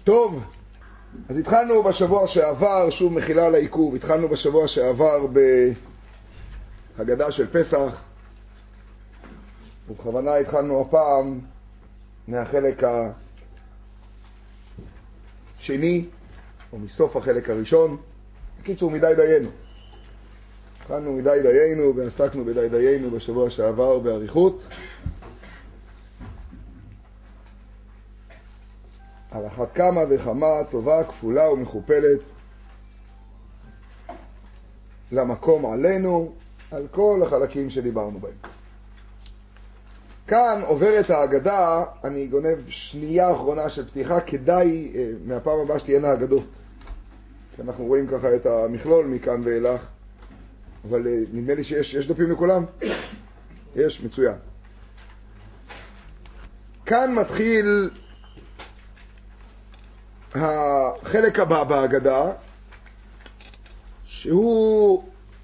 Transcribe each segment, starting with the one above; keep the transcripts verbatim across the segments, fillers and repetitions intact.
טוב, אז התחלנו בשבוע שעבר, שוב מחילה על העיכוב, התחלנו בשבוע שעבר בהגדה של פסח, ובכוונה התחלנו הפעם מהחלק השני, או מסוף החלק הראשון. בקיצור, מדי דיינו. התחלנו מדי דיינו ועסקנו בדי דיינו בשבוע שעבר באריכות. על אחת כמה וכמה טובה כפולה ומכופלת למקום עלינו, על כל החלקים שדיברנו בהם. כאן עוברת ההגדה, אני גונב שנייה אחרונה של פתיחה, כדאי מהפעם הבאה שתהיינה הגדות. אנחנו רואים ככה את המכלול מכאן ואילך, אבל נדמה לי שיש יש דפים לכולם? יש, מצוין. כאן מתחיל החלק הבא בהגדה, שהוא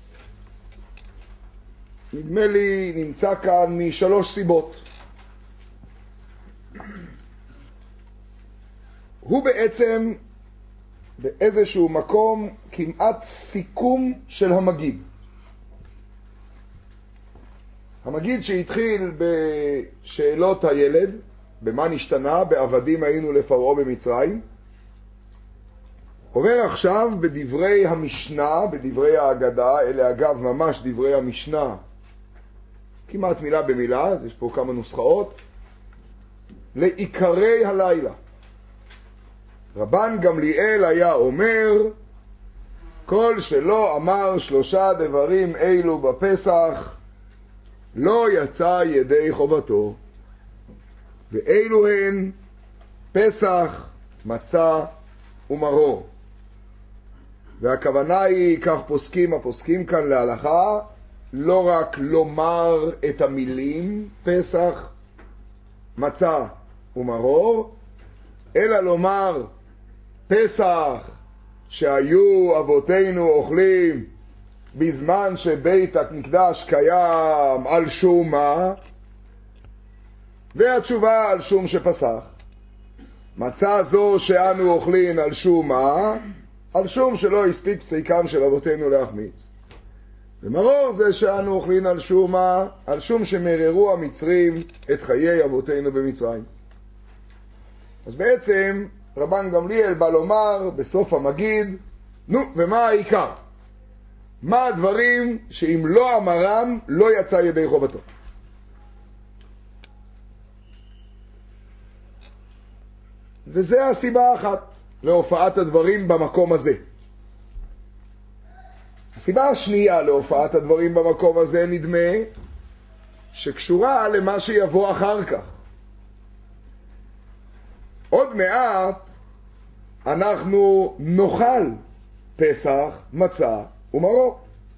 נדמה לי נמצא כאן משלוש סיבות. הוא בעצם באיזשהו מקום כמעט סיכום של המגיד. המגיד שהתחיל בשאלות הילד, במה נשתנה, בעבדים היינו לפרעה במצרים, עובר עכשיו בדברי המשנה, בדברי ההגדה, אלה אגב ממש דברי המשנה, כמעט מילה במילה, אז יש פה כמה נוסחאות, לעיקרי הלילה. רבן גמליאל היה אומר, כל שלא אמר שלושה דברים אלו בפסח, לא יצא ידי חובתו. ואלו הן פסח, מצה ומרור. והכוונה היא, כך פוסקים הפוסקים כאן להלכה, לא רק לומר את המילים פסח, מצה ומרור, אלא לומר פסח שהיו אבותינו אוכלים בזמן שבית המקדש קיים, על שום מה, והתשובה על שום שפסח. מצה זו שאנו אוכלים על שום מה, על שום שלא הספיק פסיקם של אבותינו להחמיץ. ומרור זה שאנו אוכלים על שום מה, על שום שמררו המצרים את חיי אבותינו במצרים. אז בעצם רבן גמליאל בא לומר בסוף המגיד, נו, ומה העיקר? מה הדברים שאם לא אמרם לא יצא ידי חובתו? וזה הסיבה האחת להופעת הדברים במקום הזה. הסיבה השנייה להופעת הדברים במקום הזה נדמה שקשורה למה שיבוא אחר כך. עוד מעט אנחנו נאכל פסח, מצה ומרור.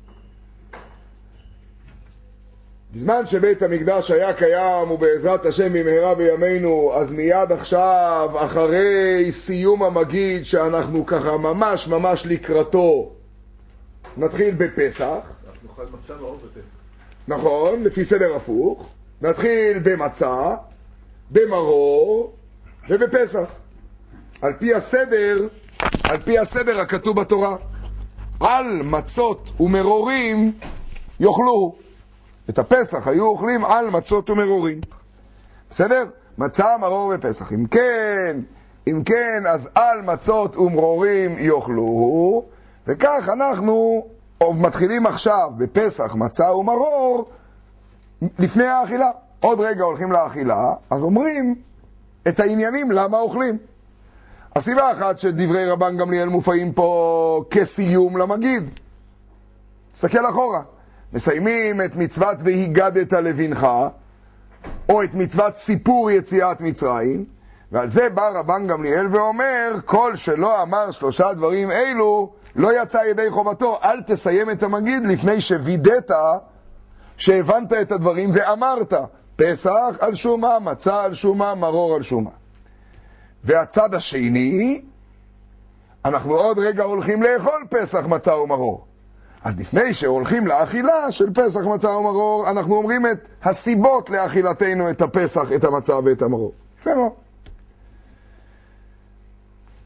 בזמן שבית המקדש היה קיים ובעזרת השם במהרה בימינו, אז מיד עכשיו, אחרי סיום המגיד שאנחנו ככה ממש ממש לקראתו, נתחיל בפסח. אנחנו נאכל מצה ומרור בפסח. נכון, לפי סדר הפוך. נתחיל במצה, במרור ובפסח. על פי הסדר, על פי הסדר הכתוב בתורה. על מצות ומרורים יאכלו. את הפסח היו אוכלים על מצות ומרורים. בסדר? מצה, מרור ופסח. אם כן, אם כן, אז על מצות ומרורים יאכלו, וכך אנחנו מתחילים עכשיו בפסח, מצה ומרור, לפני האכילה. עוד רגע הולכים לאכילה, אז אומרים את העניינים למה אוכלים. הסיבה אחת שדברי רבן גמליאל מופעים פה כסיום למגיד. תסתכל אחורה. מסיימים את מצוות והיגדת לבנך, או את מצוות סיפור יציאת מצרים, ועל זה בא רבן גמליאל ואומר, כל שלא אמר שלושה דברים אלו, לא יצא ידי חובתו. אל תסיים את המגיד לפני שווידאת שהבנת את הדברים ואמרת, פסח על שומה, מצה על שומה, מרור על שומה. והצד השני, אנחנו עוד רגע הולכים לאכול פסח, מצה ומרור. אז לפני שהולכים לאכילה של פסח, מצה ומרור, אנחנו אומרים את הסיבות לאכילתנו את הפסח, את המצה ואת המרור. יפה מאוד.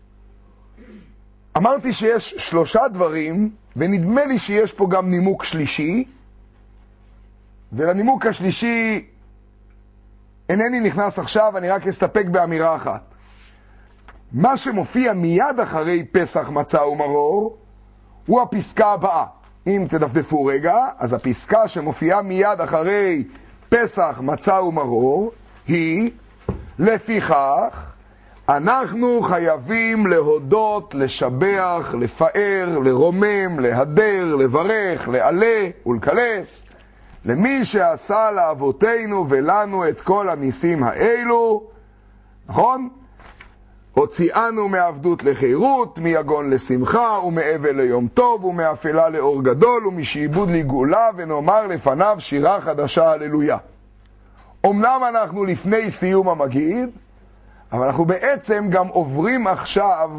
אמרתי שיש שלושה דברים, ונדמה לי שיש פה גם נימוק שלישי, ולנימוק השלישי אינני נכנס עכשיו, אני רק אסתפק באמירה אחת. מה שמופיע מיד אחרי פסח מצה ומרור, הוא הפסקה הבאה. אם תדפדפו רגע, אז הפסקה שמופיעה מיד אחרי פסח מצה ומרור, היא, לפיכך, אנחנו חייבים להודות, לשבח, לפאר, לרומם, להדר, לברך, לעלה ולקלס, למי שעשה לאבותינו ולנו את כל הניסים האלו, נכון? הוציאנו מעבדות לחירות, מיגון לשמחה, ומאבל ליום טוב, ומאפלה לאור גדול, ומשעבוד לגאולה, ונאמר לפניו שירה חדשה, הללויה. אמנם אנחנו לפני סיום המגיד, אבל אנחנו בעצם גם עוברים עכשיו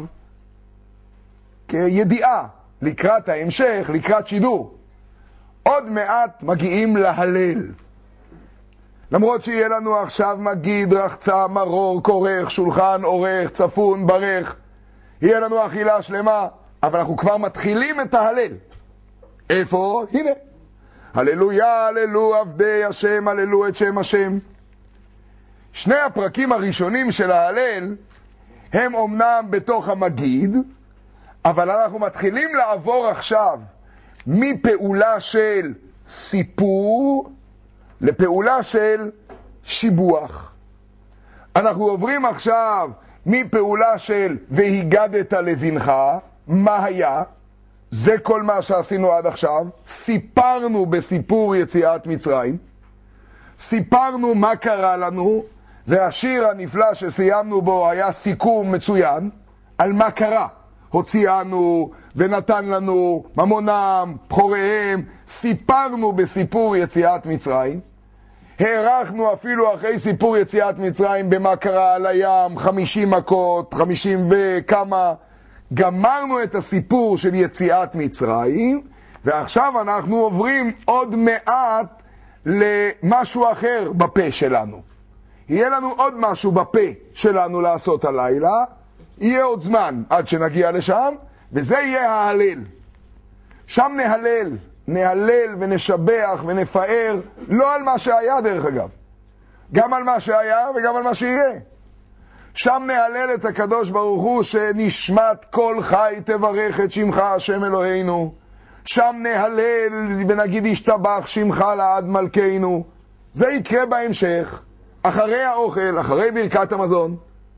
כידיעה לקראת ההמשך, לקראת שידור. עוד מעט מגיעים להלל. למרות שיהיה לנו עכשיו מגיד, רחצה, מרור, כורך, שולחן, עורך, צפון, ברך, יהיה לנו אכילה שלמה, אבל אנחנו כבר מתחילים את ההלל. איפה? הנה. הללויה, הללו עבדי השם, הללו את שם השם. שני הפרקים הראשונים של ההלל הם אומנם בתוך המגיד, אבל אנחנו מתחילים לעבור עכשיו מפעולה של סיפור לפעולה של שיבוח. אנחנו עוברים עכשיו מפעולה של והיגדת לבנך, מה היה? זה כל מה שעשינו עד עכשיו. סיפרנו בסיפור יציאת מצרים, סיפרנו מה קרה לנו, והשיר הנפלא שסיימנו בו היה סיכום מצוין על מה קרה. הוציאנו ונתן לנו ממונם, בחוריהם, סיפרנו בסיפור יציאת מצרים. הערכנו אפילו אחרי סיפור יציאת מצרים במה קרה על הים, חמישים מכות, חמישים וכמה. גמרנו את הסיפור של יציאת מצרים, ועכשיו אנחנו עוברים עוד מעט למשהו אחר בפה שלנו. יהיה לנו עוד משהו בפה שלנו לעשות הלילה, יהיה עוד זמן עד שנגיע לשם, וזה יהיה ההלל. שם נהלל, נהלל ונשבח ונפאר, לא על מה שהיה דרך אגב, גם על מה שהיה וגם על מה שיהיה. שם נהלל את הקדוש ברוך הוא שנשמת כל חי תברך את שמך השם אלוהינו. שם נהלל ונגיד ישתבח שמך לעד מלכנו. זה יקרה בהמשך, אחרי האוכל, אחרי ברכת המזון.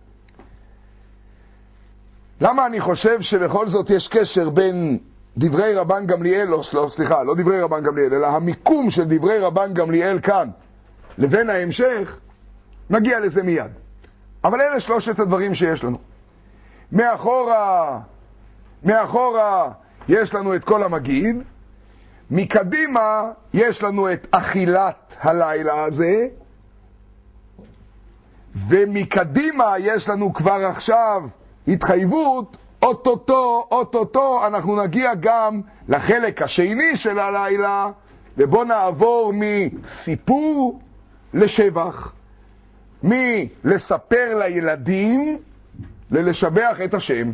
למה אני חושב שבכל זאת יש קשר בין דברי רבן גמליאל, לא, לא, סליחה, לא דברי רבן גמליאל, אלא המיקום של דברי רבן גמליאל כאן, לבין ההמשך, נגיע לזה מיד. אבל אלה שלושת הדברים שיש לנו. מאחורה, מאחורה יש לנו את כל המגיד, מקדימה יש לנו את אכילת הלילה הזה, ומקדימה יש לנו כבר עכשיו התחייבות, אוטוטו, אוטוטו, אנחנו נגיע גם לחלק השני של הלילה, ובוא נעבור מסיפור לשבח, מלספר לילדים ללשבח את השם.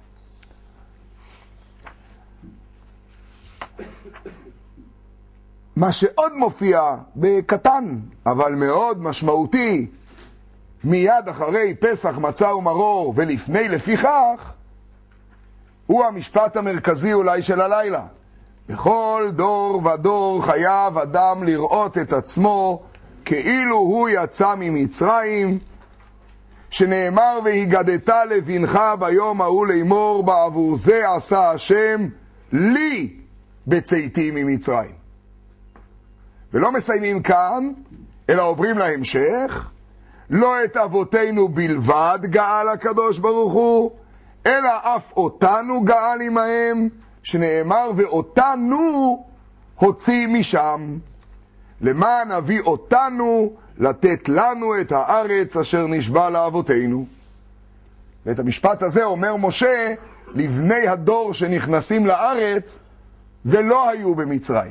מה שעוד מופיע בקטן, אבל מאוד משמעותי, מיד אחרי פסח מצה ומרור ולפני לפיכך, הוא המשפט המרכזי אולי של הלילה. בכל דור ודור חייב אדם לראות את עצמו כאילו הוא יצא ממצרים, שנאמר והיגדת לבנך ביום ההוא לאמור בעבור זה עשה השם לי בצאתי ממצרים. ולא מסיימים כאן, אלא עוברים להמשך. לא את אבותינו בלבד גאל הקדוש ברוך הוא, אלא אף אותנו גאל עמהם, שנאמר ואותנו הוציא משם, למען הביא אותנו לתת לנו את הארץ אשר נשבע לאבותינו. ואת המשפט הזה אומר משה לבני הדור שנכנסים לארץ ולא היו במצרים.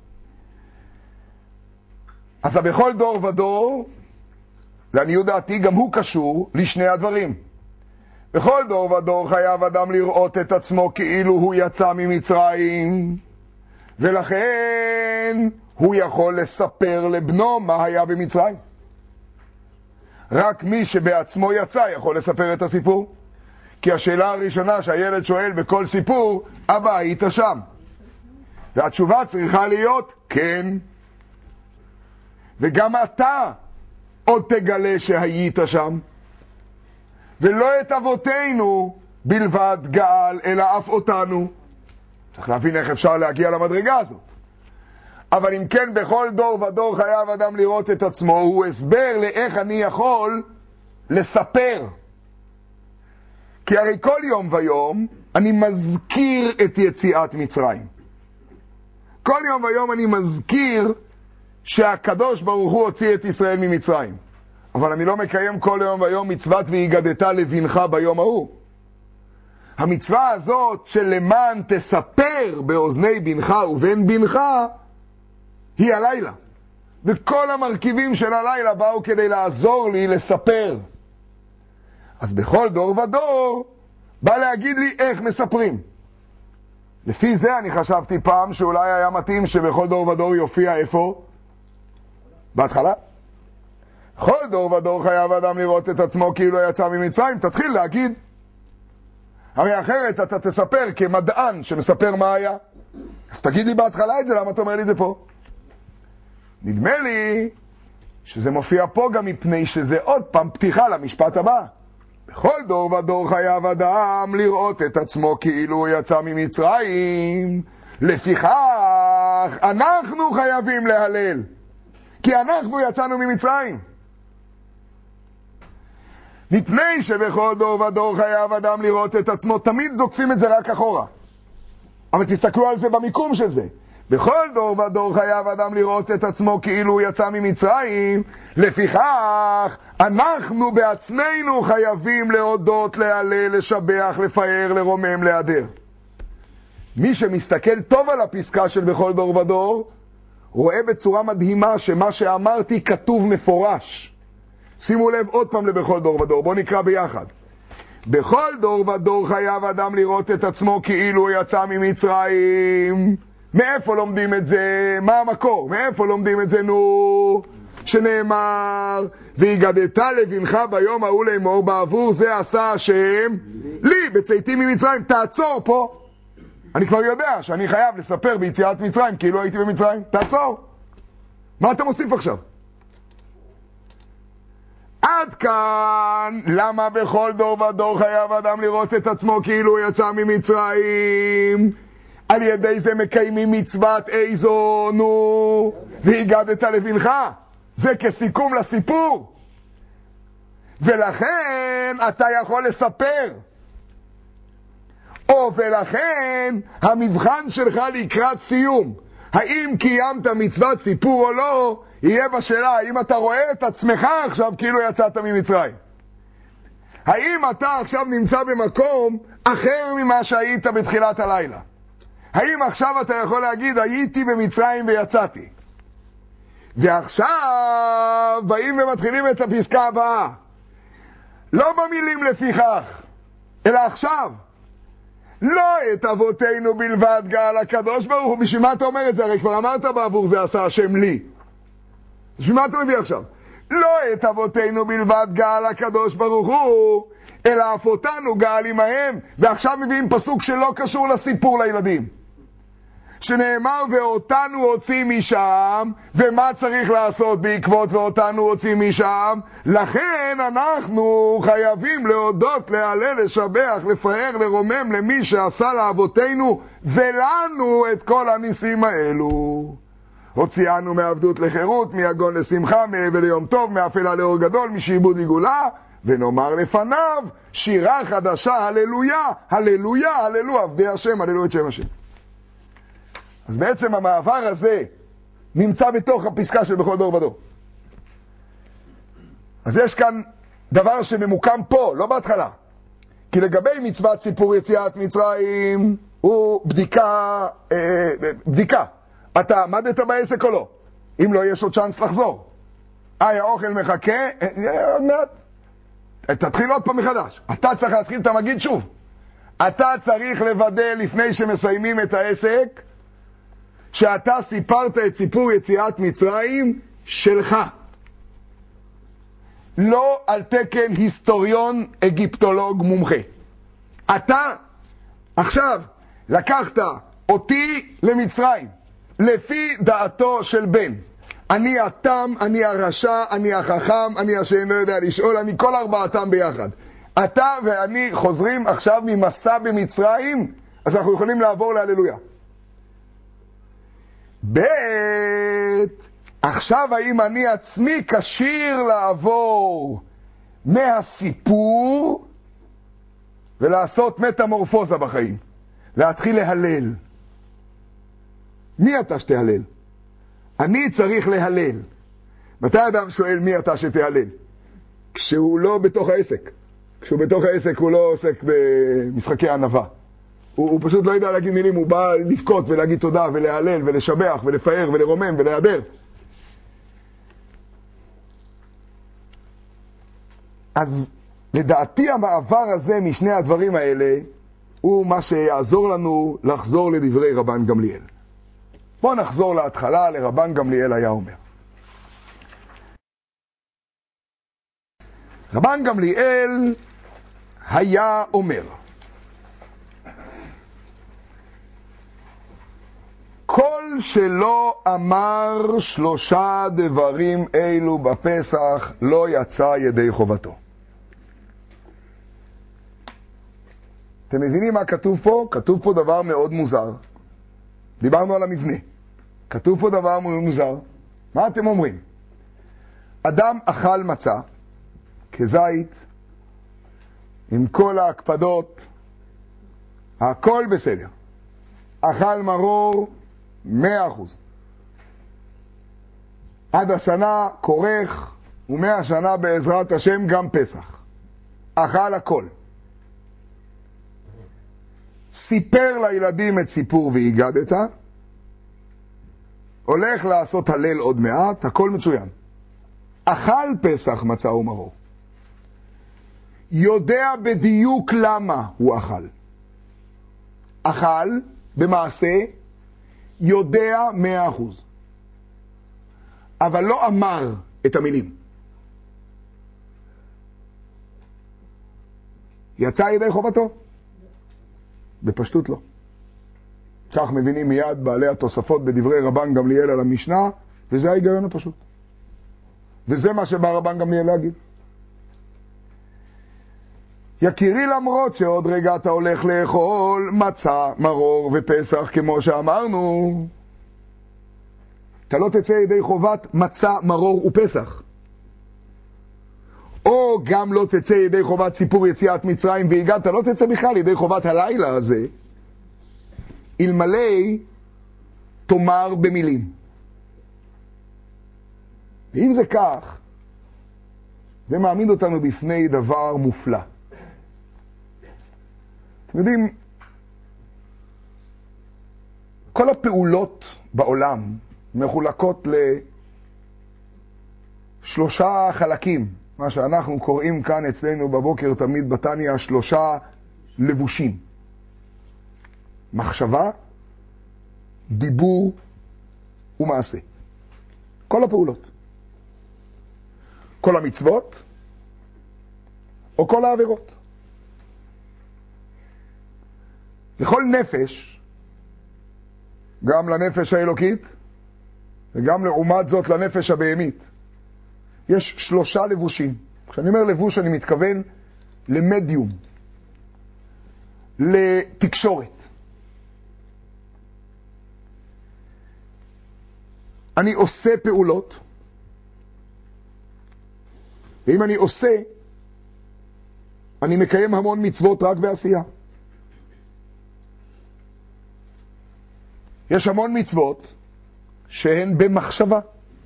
אז בכל דור ודור, לעניות דעתי, גם הוא קשור לשני הדברים. בכל דור ודור חייב אדם לראות את עצמו כאילו הוא יצא ממצרים, ולכן הוא יכול לספר לבנו מה היה במצרים. רק מי שבעצמו יצא יכול לספר את הסיפור. כי השאלה הראשונה שהילד שואל בכל סיפור, אבא, היית שם? והתשובה צריכה להיות כן. וגם אתה עוד תגלה שהיית שם. ולא את אבותינו בלבד גאל, אלא אף אותנו. צריך להבין איך אפשר להגיע למדרגה הזאת. אבל אם כן, בכל דור ודור חייב אדם לראות את עצמו, הוא הסבר לאיך אני יכול לספר. כי הרי כל יום ויום אני מזכיר את יציאת מצרים. כל יום ויום אני מזכיר שהקדוש ברוך הוא הוציא את ישראל ממצרים. אבל אני לא מקיים כל יום ויום מצוות והיגדת לבנך ביום ההוא. המצווה הזאת של למען תספר באוזני בנך ובן בנך היא הלילה. וכל המרכיבים של הלילה באו כדי לעזור לי לספר. אז בכל דור ודור בא להגיד לי איך מספרים. לפי זה אני חשבתי פעם שאולי היה מתאים שבכל דור ודור יופיע איפה? בהתחלה. בכל דור ודור חייב אדם לראות את עצמו כאילו יצא ממצרים. תתחיל להגיד. הרי אחרת אתה תספר כמדען שמספר מה היה. אז תגיד לי בהתחלה את זה, למה אתה אומר לי את זה פה? נדמה לי שזה מופיע פה גם מפני שזה עוד פעם פתיחה למשפט הבא. בכל דור ודור חייב אדם לראות את עצמו כאילו הוא יצא ממצרים. לפיכך אנחנו חייבים להלל, כי אנחנו יצאנו ממצרים. מפני שבכל דור ודור חייב אדם לראות את עצמו, תמיד זוקפים את זה רק אחורה. אבל תסתכלו על זה במיקום של זה. בכל דור ודור חייב אדם לראות את עצמו כאילו הוא יצא ממצרים. לפיכך אנחנו בעצמנו חייבים להודות, להלל, לשבח, לפאר, לרומם, להדר. מי שמסתכל טוב על הפסקה של בכל דור ודור רואה בצורה מדהימה שמה שאמרתי כתוב מפורש. שימו לב עוד פעם לבכל דור ודור, בואו נקרא ביחד. בכל דור ודור חייב אדם לראות את עצמו כאילו הוא יצא ממצרים. מאיפה לומדים את זה? מה המקור? מאיפה לומדים את זה? נו, שנאמר, והיגדת לבנך ביום ההוא לאמור, בעבור זה עשה השם לי בצאתי ממצרים. תעצור פה. אני כבר יודע שאני חייב לספר ביציאת מצרים כאילו הייתי במצרים. תעצור. מה אתה מוסיף עכשיו? עד כאן. למה בכל דור ודור חייב אדם לראות את עצמו כאילו הוא יצא ממצרים? על ידי זה מקיימים מצוות איזו? נו, והיגדת לבנך. זה כסיכום לסיפור. ולכן אתה יכול לספר. או ולכן המבחן שלך לקראת סיום, האם קיימת מצוות סיפור או לא, יהיה בשאלה האם אתה רואה את עצמך עכשיו כאילו יצאת ממצרים. האם אתה עכשיו נמצא במקום אחר ממה שהיית בתחילת הלילה. האם עכשיו אתה יכול להגיד הייתי במצרים ויצאתי. ועכשיו באים ומתחילים את הפסקה הבאה. לא במילים לפיכך, אלא עכשיו. לא את אבותינו בלבד גאל הקדוש ברוך הוא. בשביל מה אתה אומר את זה? הרי כבר אמרת בעבור זה עשה השם לי. בשביל מה אתה מביא עכשיו? לא את אבותינו בלבד גאל הקדוש ברוך הוא, אלא אף אותנו גאל עמהם. ועכשיו מביאים פסוק שלא קשור לסיפור לילדים. שנאמר ואותנו הוציא משם, ומה צריך לעשות בעקבות ואותנו הוציא משם? לכן אנחנו חייבים להודות, להלל, לשבח, לפאר, לרומם למי שעשה לאבותינו ולנו את כל הניסים האלו. הוציאנו מעבדות לחירות, מיגון לשמחה, מאבל ליום טוב, מאפלה לאור גדול, משעבוד לגאולה, ונאמר לפניו שירה חדשה, הללויה, הללויה, הללו עבדי השם, הללו את שם השם. אז בעצם המעבר הזה נמצא בתוך הפסקה של בכל דור ודור. אז יש כאן דבר שממוקם פה, לא בהתחלה. כי לגבי מצוות סיפור יציאת מצרים הוא בדיקה, אה, בדיקה. אתה עמדת בעסק או לא? אם לא, יש עוד צ'אנס לחזור. אה, האוכל מחכה, אה, עוד מעט. תתחיל עוד פעם מחדש. אתה צריך להתחיל את המגיד שוב. אתה צריך לוודא לפני שמסיימים את העסק, שאתה סיפרת את סיפור יציאת מצרים שלך. לא על תקן היסטוריון אגיפטולוג מומחה. אתה עכשיו לקחת אותי למצרים, לפי דעתו של בן. אני התם, אני הרשע, אני החכם, אני השם לא יודע לשאול, אני כל ארבעתם ביחד. אתה ואני חוזרים עכשיו ממסע במצרים, אז אנחנו יכולים לעבור להללויה. בית, עכשיו האם אני עצמי כשיר לעבור מהסיפור ולעשות מטמורפוזה בחיים, להתחיל להלל. מי אתה שתהלל? אני צריך להלל. מתי אדם שואל מי אתה שתהלל? כשהוא לא בתוך העסק. כשהוא בתוך העסק הוא לא עוסק במשחקי ענווה. הוא, הוא פשוט לא יודע להגיד מילים, הוא בא לבכות ולהגיד תודה ולהלל ולשבח ולפאר ולרומם ולהדר. אז לדעתי המעבר הזה משני הדברים האלה הוא מה שיעזור לנו לחזור לדברי רבן גמליאל. בואו נחזור להתחלה, לרבן גמליאל היה אומר. רבן גמליאל היה אומר, כל שלא אמר שלושה דברים אלו בפסח לא יצא ידי חובתו. אתם מבינים מה כתוב פה? כתוב פה דבר מאוד מוזר. דיברנו על המבנה. כתוב פה דבר מאוד מוזר. מה אתם אומרים? אדם אכל מצה כזית עם כל ההקפדות, הכל בסדר. אכל מרור מאה אחוז. עד השנה כורך, ומאה שנה בעזרת השם גם פסח. אכל הכל. סיפר לילדים את סיפור והיגדת, הולך לעשות הלל עוד מעט, הכל מצוין. אכל פסח מצה ומרור. יודע בדיוק למה הוא אכל. אכל במעשה, יודע מאה אחוז. אבל לא אמר את המילים. יצא ידי חובתו? בפשטות לא. כך מבינים מיד בעלי התוספות בדברי רבן גמליאל על המשנה, וזה ההיגיון הפשוט. וזה מה שבא רבן גמליאל להגיד. יקירי, למרות שעוד רגע אתה הולך לאכול מצה, מרור ופסח כמו שאמרנו, אתה לא תצא ידי חובת מצה, מרור ופסח. או גם לא תצא ידי חובת סיפור יציאת מצרים והגעת, לא תצא בכלל ידי חובת הלילה הזה, אלמלא תאמר במילים. ואם זה כך, זה מעמיד אותנו בפני דבר מופלא. אתם יודעים, כל הפעולות בעולם מחולקות לשלושה חלקים, מה שאנחנו קוראים כאן אצלנו בבוקר תמיד בתניה שלושה לבושים. מחשבה, דיבור ומעשה. כל הפעולות. כל המצוות או כל העבירות. לכל נפש, גם לנפש האלוקית וגם לעומת זאת לנפש הבהמית, יש שלושה לבושים. כשאני אומר לבוש אני מתכוון למדיום, לתקשורת. אני עושה פעולות, ואם אני עושה, אני מקיים המון מצוות רק בעשייה. יש המון מצוות שהן במחשבה.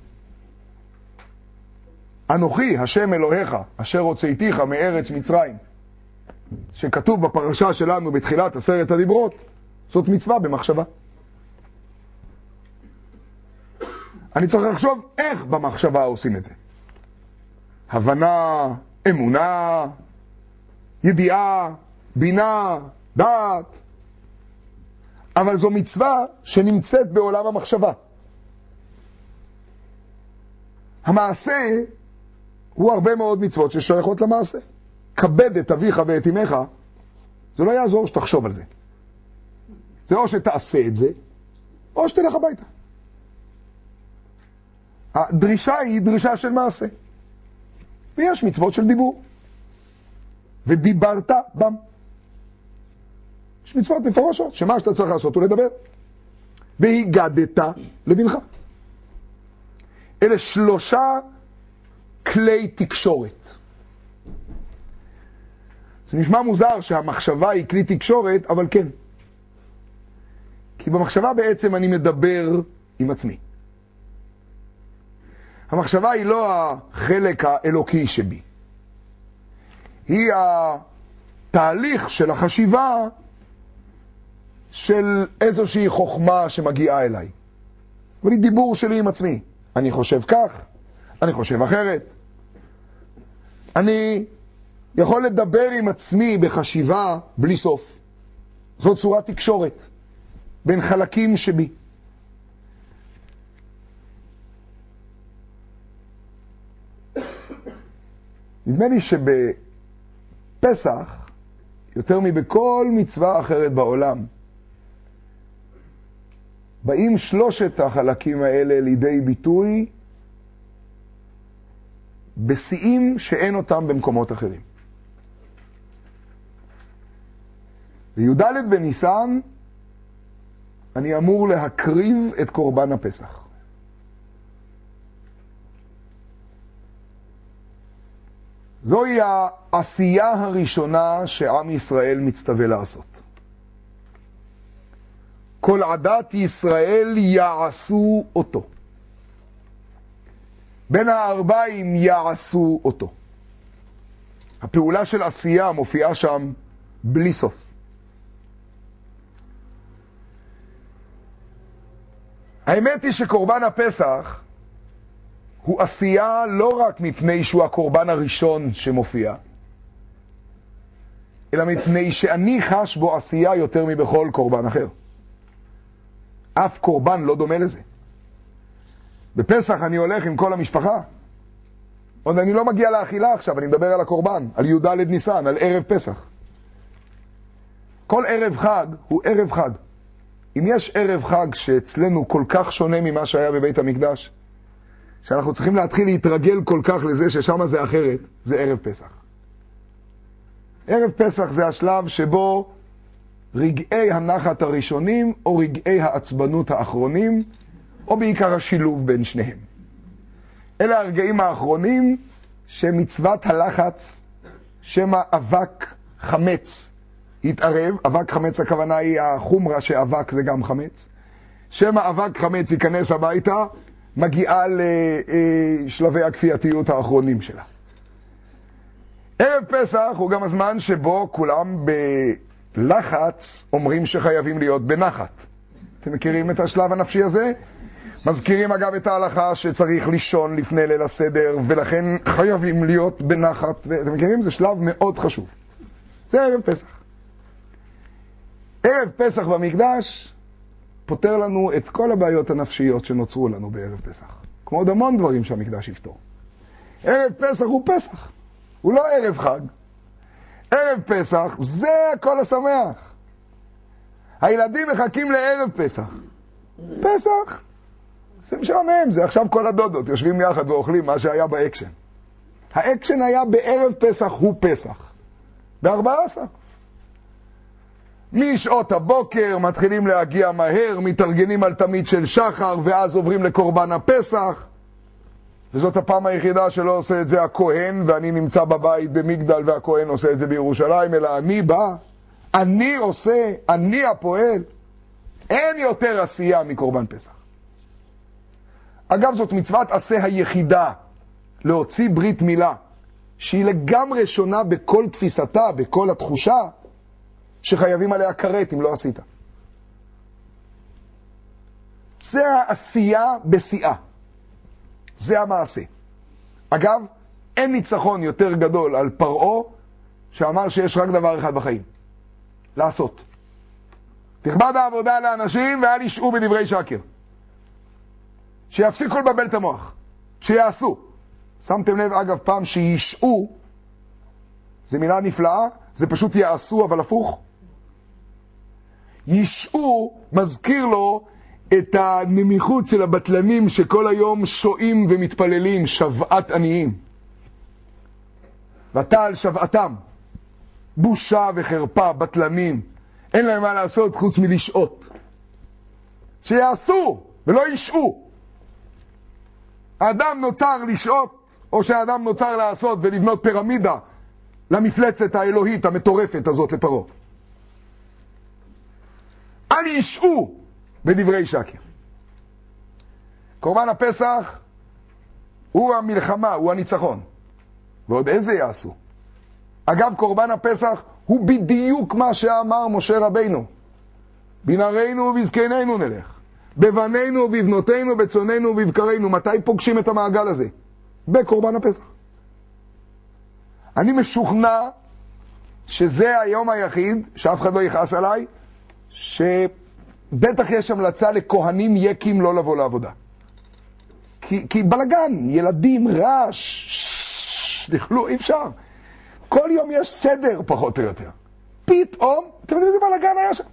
אנוכי השם אלוהיך אשר הוצאתיך מארץ מצרים, שכתוב בפרשה שלנו בתחילת עשרת הדיברות, זאת מצווה במחשבה. אני צריך לחשוב איך במחשבה עושים את זה. הבנה, אמונה, ידיעה, בינה, דעת. אבל זו מצווה שנמצאת בעולם המחשבה. המעשה הוא הרבה מאוד מצוות ששייכות למעשה. כבד את אביך ואת אמך, זה לא יעזור שתחשוב על זה. זה או שתעשה את זה, או שתלך הביתה. הדרישה היא דרישה של מעשה. ויש מצוות של דיבור. ודיברת בם. יש מצוות מפורשות, שמה שאתה צריך לעשות הוא לדבר. והיגדת לבנך. אלה שלושה כלי תקשורת. זה נשמע מוזר שהמחשבה היא כלי תקשורת, אבל כן. כי במחשבה בעצם אני מדבר עם עצמי. המחשבה היא לא החלק האלוקי שבי. היא התהליך של החשיבה של איזושהי חוכמה שמגיעה אליי. אבל היא דיבור שלי עם עצמי. אני חושב כך, אני חושב אחרת. אני יכול לדבר עם עצמי בחשיבה בלי סוף. זו צורת תקשורת בין חלקים שבי. נדמה לי שבפסח, יותר מבכל מצווה אחרת בעולם, באים שלושת החלקים האלה לידי ביטוי בשיאים שאין אותם במקומות אחרים. בי"ד בניסן אני אמור להקריב את קורבן הפסח. זוהי העשייה הראשונה שעם ישראל מצטווה לעשות. כל עדת ישראל יעשו אותו. בין הארבעים יעשו אותו. הפעולה של עשייה מופיעה שם בלי סוף. האמת היא שקורבן הפסח הוא עשייה לא רק מפני שהוא הקורבן הראשון שמופיע, אלא מפני שאני חש בו עשייה יותר מבכל קורבן אחר. אף קורבן לא דומה לזה. בפסח אני הולך עם כל המשפחה. עוד אני לא מגיע לאכילה עכשיו, אני מדבר על הקורבן, על י"ד ניסן, על ערב פסח. כל ערב חג הוא ערב חג. אם יש ערב חג שאצלנו כל כך שונה ממה שהיה בבית המקדש, שאנחנו צריכים להתחיל להתרגל כל כך לזה ששם זה אחרת, זה ערב פסח. ערב פסח זה השלב שבו רגעי הנחת הראשונים או רגעי העצבנות האחרונים, או בעיקר השילוב בין שניהם. אלה הרגעים האחרונים שמצוות הלחץ, שמה אבק חמץ יתערב. אבק חמץ הכוונה היא החומרה שאבק זה גם חמץ. שמה אבק חמץ ייכנס הביתה, מגיעה לשלבי הכפייתיות האחרונים שלה. ערב פסח הוא גם הזמן שבו כולם בלחץ אומרים שחייבים להיות בנחת. אתם מכירים את השלב הנפשי הזה? מזכירים אגב את ההלכה שצריך לישון לפני ליל הסדר, ולכן חייבים להיות בנחת. אתם מכירים? זה שלב מאוד חשוב. זה ערב פסח. ערב פסח במקדש פותר לנו את כל הבעיות הנפשיות שנוצרו לנו בערב פסח. כמו עוד המון דברים שהמקדש יפתור. ערב פסח הוא פסח. הוא לא ערב חג. ערב פסח זה הכל השמח. הילדים מחכים לערב פסח. פסח זה משעמם, זה עכשיו כל הדודות יושבים יחד ואוכלים מה שהיה באקשן. האקשן היה בערב פסח הוא פסח. ב-ארבעה עשר. משעות הבוקר מתחילים להגיע מהר, מתארגנים על תמיד של שחר, ואז עוברים לקורבן הפסח. וזאת הפעם היחידה שלא עושה את זה הכהן, ואני נמצא בבית במגדל והכהן עושה את זה בירושלים, אלא אני בא, אני עושה, אני הפועל. אין יותר עשייה מקורבן פסח. אגב, זאת מצוות עשה היחידה, להוציא ברית מילה, שהיא לגמרי שונה בכל תפיסתה, בכל התחושה, שחייבים עליה כרת אם לא עשית. זה העשייה בשיאה. זה המעשה. אגב, אין ניצחון יותר גדול על פרעה שאמר שיש רק דבר אחד בחיים, לעשות. תכבד העבודה לאנשים ואל ישעו בדברי שקר. שיפסיקו לבלבל את המוח, שיעשו. שמתם לב אגב פעם שישעו, זה מילה נפלאה, זה פשוט יעשו אבל הפוך. ישעו מזכיר לו את הנמיכות של הבטלנים שכל היום שועים ומתפללים, שבעת עניים. ואתה על שבעתם, בושה וחרפה, בטלנים, אין להם מה לעשות חוץ מלשעות. שיעשו ולא ישעו. האדם נוצר לשעות, או שהאדם נוצר לעשות ולבנות פירמידה למפלצת האלוהית המטורפת הזאת לפרעה. אל ישעו בדברי שקר. קורבן הפסח הוא המלחמה, הוא הניצחון. ועוד איזה יעשו? אגב, קורבן הפסח הוא בדיוק מה שאמר משה רבינו. בנערינו ובזקנינו נלך, בבנינו ובבנותינו, בצוננו ובבקרינו. מתי פוגשים את המעגל הזה? בקורבן הפסח. אני משוכנע שזה היום היחיד, שאף אחד לא יכעס עליי, שבטח יש המלצה לכהנים יקים לא לבוא לעבודה. כי, כי בלגן, ילדים, רעש, לכלו, אי אפשר. כל יום יש סדר פחות או יותר. פתאום, אתם יודעים איזה בלגן היה שם?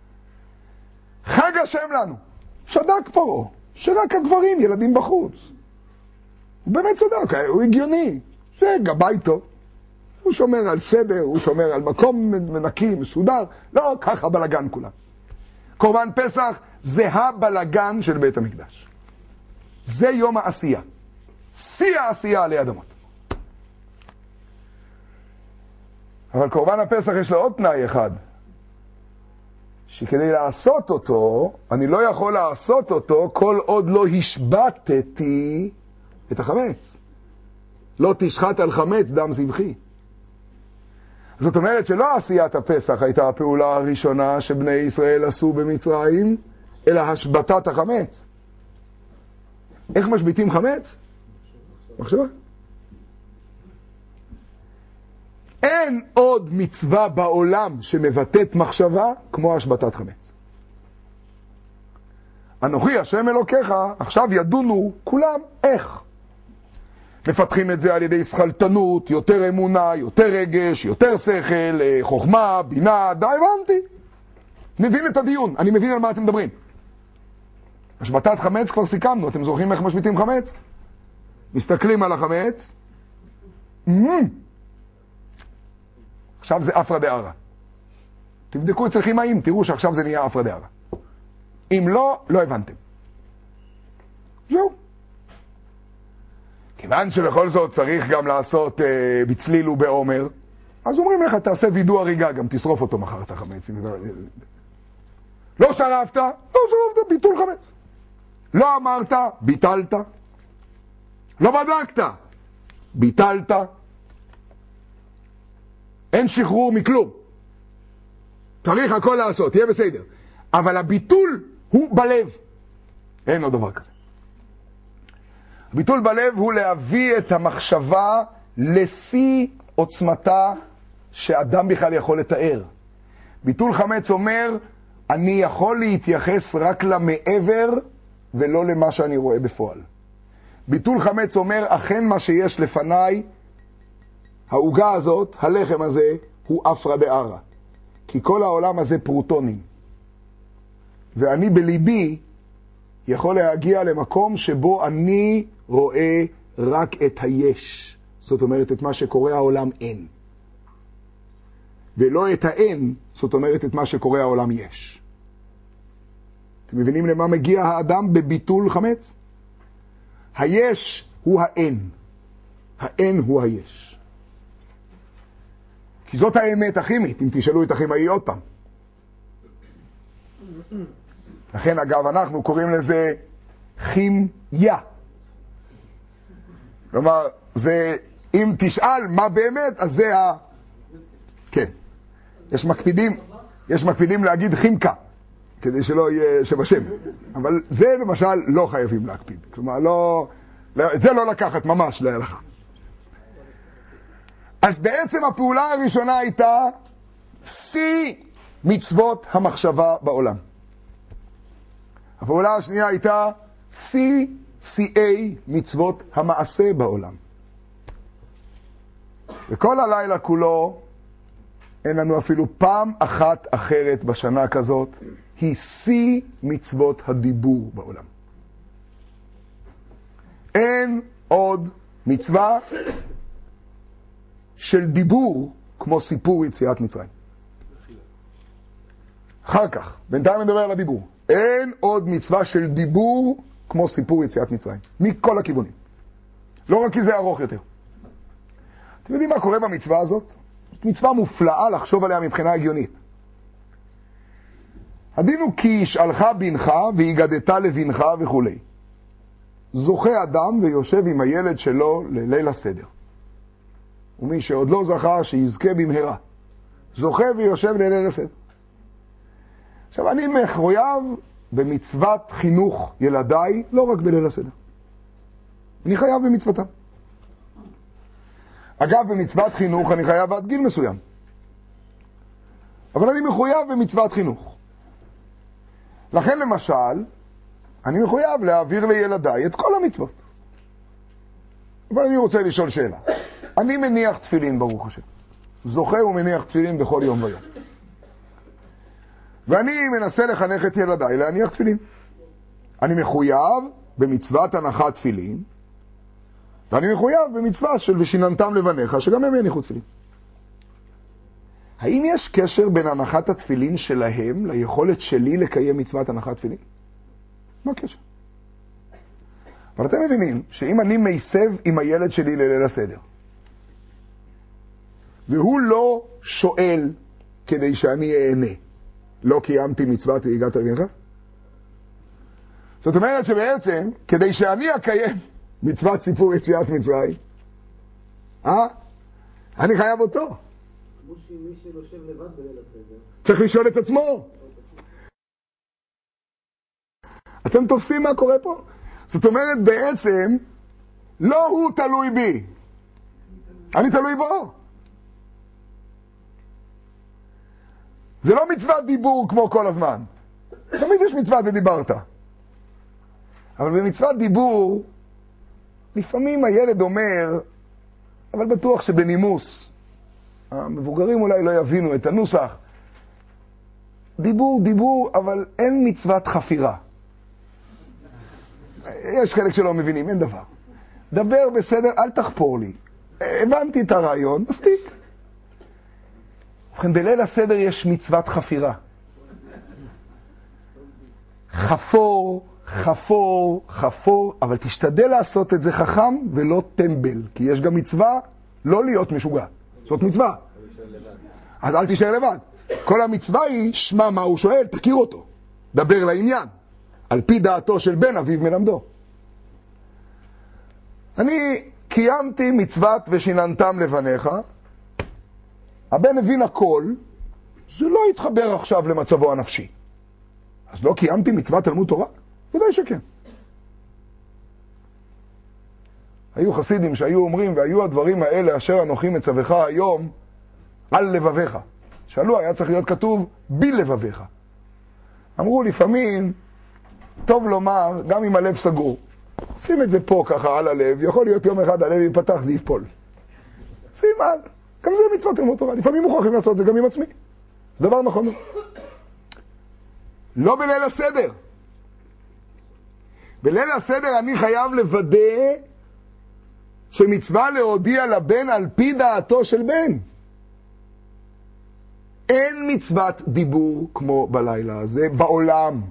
חג השם לנו. שדק פרעה, שרק הגברים, ילדים בחוץ. הוא באמת צדק, הוא הגיוני. זה גבאי טוב. הוא שומר על סדר, הוא שומר על מקום מנקי, מסודר. לא, ככה בלגן כולם. קורבן פסח זה הבלגן של בית המקדש. זה יום העשייה. שיא העשייה עלי אדמות. אבל קורבן הפסח יש לו עוד תנאי אחד. שכדי לעשות אותו, אני לא יכול לעשות אותו כל עוד לא השבטתי את החמץ. לא תשחט על חמץ דם זבחי. זאת אומרת שלא עשיית הפסח הייתה הפעולה הראשונה שבני ישראל עשו במצרים, אלא השבטת החמץ. איך משביטים חמץ? מחשבה. אין עוד מצווה בעולם שמבטאת מחשבה כמו השבטת חמץ. אנוכי השם אלוקיך, עכשיו ידונו כולם איך. מפתחים את זה על ידי שכלתנות, יותר אמונה, יותר רגש, יותר שכל, חוכמה, בינה, די הבנתי. מבין את הדיון, אני מבין על מה אתם מדברים. השבטת חמץ כבר סיכמנו, אתם זוכרים איך משביטים חמץ? מסתכלים על החמץ, עכשיו זה אפרא דארעא. תבדקו אצל כימאים, תראו שעכשיו זה נהיה אפרא דארעא. אם לא, לא הבנתם. זהו. כיוון שבכל זאת צריך גם לעשות אה, בצליל ובעומר, אז אומרים לך, תעשה וידוא הריגה, גם תשרוף אותו מחר את החמץ. לא שרפת, לא שרפת, ביטול חמץ. לא אמרת, ביטלת. לא בדקת, ביטלת. אין שחרור מכלום. צריך הכל לעשות, תהיה בסדר. אבל הביטול הוא בלב. אין עוד דבר כזה. הביטול בלב הוא להביא את המחשבה לשיא עוצמתה שאדם בכלל יכול לתאר. ביטול חמץ אומר, אני יכול להתייחס רק למעבר ולא למה שאני רואה בפועל. ביטול חמץ אומר, אכן מה שיש לפניי, העוגה הזאת, הלחם הזה, הוא אפרא דארעא. כי כל העולם הזה פרוטונים. ואני בליבי יכול להגיע למקום שבו אני רואה רק את היש. זאת אומרת, את מה שקורה העולם אין. ולא את האין, זאת אומרת, את מה שקורה העולם יש. אתם מבינים למה מגיע האדם בביטול חמץ? היש הוא האין. האין הוא היש. כי זאת האמת הכימית, אם תשאלו את הכימאי עוד פעם. לכן, אגב, אנחנו קוראים לזה כימיה. כלומר, זה, אם תשאל מה באמת, אז זה ה... כן. יש מקפידים, יש מקפידים להגיד כימקה, כדי שלא יהיה שבשם. אבל זה למשל לא חייבים להקפיד. כלומר, לא, זה לא לקחת ממש להלכה. אז בעצם הפעולה הראשונה הייתה שיא מצוות המחשבה בעולם. הפעולה השנייה הייתה שיא שיאי מצוות המעשה בעולם. וכל הלילה כולו אין לנו אפילו פעם אחת אחרת בשנה כזאת, היא שיא מצוות הדיבור בעולם. אין עוד מצווה של דיבור כמו סיפור יציאת מצרים. אחר כך, בינתיים נדבר על הדיבור. אין עוד מצווה של דיבור כמו סיפור יציאת מצרים. מכל הכיוונים. לא רק כי זה ארוך יותר. אתם יודעים מה קורה במצווה הזאת? זאת מצווה מופלאה לחשוב עליה מבחינה הגיונית. הדין הוא כי ישאלך בנך והיגדת לבנך וכו'. זוכה אדם ויושב עם הילד שלו לליל הסדר. ומי שעוד לא זכה שיזכה במהרה. זוכה ויושב לליל הסדר. עכשיו אני מחויב במצוות חינוך ילדיי לא רק בליל הסדר. אני חייב במצוותם. אגב, במצוות חינוך אני חייב עד גיל מסוים. אבל אני מחויב במצוות חינוך. לכן למשל, אני מחויב להעביר לילדיי את כל המצוות. אבל אני רוצה לשאול שאלה. אני מניח תפילין, ברוך השם. זוכה ומניח תפילין בכל יום ויום. ואני מנסה לחנך את ילדיי להניח תפילין. אני מחויב במצוות הנחת תפילין, ואני מחויב במצווה של ושיננתם לבניך, שגם הם יניחו תפילין. האם יש קשר בין הנחת התפילין שלהם ליכולת שלי לקיים מצוות הנחת תפילין? מה הקשר? אבל אתם מבינים שאם אני מייסב עם הילד שלי לליל הסדר, והוא לא שואל כדי שאני אענה, לא קיימתי מצוות והגעת לבנך? זאת אומרת שבעצם, כדי שאני אקיים מצוות סיפור יציאת מצרים, אה? אני חייב אותו. כמו שמי שיושב לבד בליל הסדר צריך לשאול את עצמו. אתם תופסים מה קורה פה? זאת אומרת בעצם, לא הוא תלוי בי, אני תלוי בו. זה לא מצוות דיבור כמו כל הזמן. תמיד יש מצוות ודיברת. אבל במצוות דיבור, לפעמים הילד אומר, אבל בטוח שבנימוס, המבוגרים אולי לא יבינו את הנוסח, דיבור, דיבור, אבל אין מצוות חפירה. יש חלק שלא מבינים, אין דבר. דבר בסדר, אל תחפור לי. הבנתי את הרעיון, מספיק. ובכן, בליל הסדר יש מצוות חפירה. חפור, חפור, חפור, אבל תשתדל לעשות את זה חכם ולא טמבל, כי יש גם מצווה לא להיות משוגע. זאת מצווה. אז אל תישאר לבד. כל המצווה היא, שמע מה הוא שואל, תכיר אותו. דבר לעניין. על פי דעתו של בן אביו מלמדו. אני קיימתי מצוות ושיננתם לבניך. הבן הבין הכל, זה לא יתחבר עכשיו למצבו הנפשי. אז לא קיימתי מצוות תלמוד תורה? ודאי שכן. היו חסידים שהיו אומרים, והיו הדברים האלה אשר אנוכי מצווך היום על לבביך. שאלו, היה צריך להיות כתוב בלבביך. אמרו לפעמים, טוב לומר, גם אם הלב סגור. שים את זה פה ככה על הלב, יכול להיות יום אחד הלב ייפתח, זה יפול. שים על. גם זה מצוות תלמוד תורה. לפעמים מוכרחים לעשות זה גם עם עצמי. זה דבר נכון. לא בליל הסדר. בליל הסדר אני חייב לוודא שמצווה להודיע לבן על פי דעתו של בן. אין מצוות דיבור כמו בלילה הזה בעולם.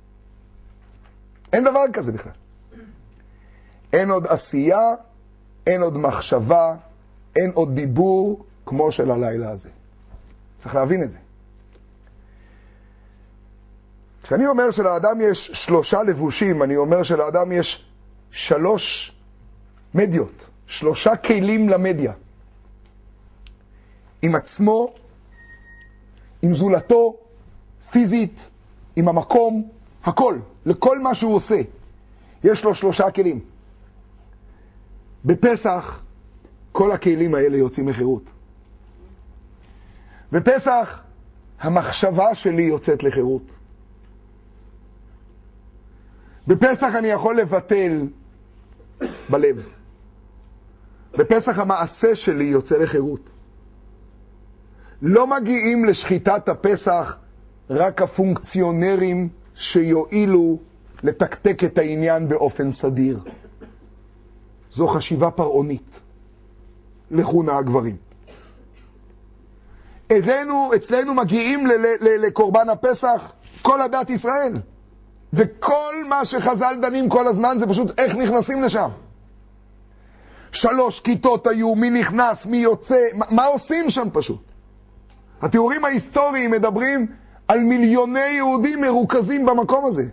אין דבר כזה בכלל. אין עוד עשייה, אין עוד מחשבה, אין עוד דיבור כמו של הלילה הזה. צריך להבין את זה. כשאני אומר שלאדם יש שלושה לבושים, אני אומר שלאדם יש שלוש מדיות, שלושה כלים למדיה. עם עצמו, עם זולתו, פיזית, עם המקום, הכל, לכל מה שהוא עושה. יש לו שלושה כלים. בפסח כל הכלים האלה יוצאים לחירות. בפסח, המחשבה שלי יוצאת לחירות. בפסח אני יכול לבטל בלב. בפסח המעשה שלי יוצא לחירות. לא מגיעים לשחיטת הפסח רק הפונקציונרים שיועילו לתקתק את העניין באופן סדיר. זו חשיבה פרעונית. לכונה הגברים. אצלנו, אצלנו מגיעים ל- ל- ל- לקורבן הפסח כל הדת ישראל. וכל מה שחז"ל דנים כל הזמן זה פשוט איך נכנסים לשם. שלוש כיתות היו, מי נכנס, מי יוצא, מה, מה עושים שם פשוט? התיאורים ההיסטוריים מדברים על מיליוני יהודים מרוכזים במקום הזה.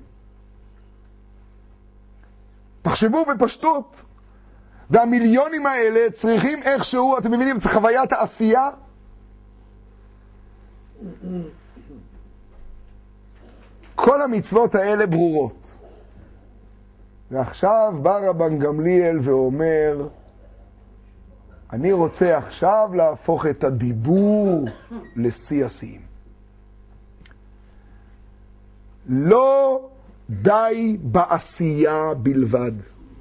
תחשבו בפשטות. והמיליונים האלה צריכים איכשהו, אתם מבינים את חוויית העשייה? כל המצוות האלה ברורות. ועכשיו בא רבן גמליאל ואומר, אני רוצה עכשיו להפוך את הדיבור לשיא השיאים. לא די בעשייה בלבד.